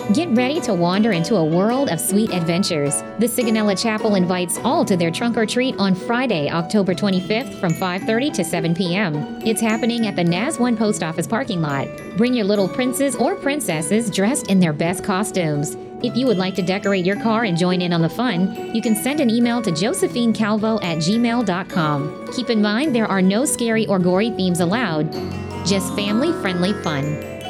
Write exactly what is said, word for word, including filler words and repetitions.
Get ready to wander into a world of sweet adventures. The Sigonella Chapel invites all to their trunk or treat on Friday, October twenty-fifth from five thirty to seven p.m. It's happening at the N A S one Post Office parking lot. Bring your little princes or princesses dressed in their best costumes. If you would like to decorate your car and join in on the fun, you can send an email to josephine calvo at gmail dot com. Keep in mind there are no scary or gory themes allowed, just family-friendly fun.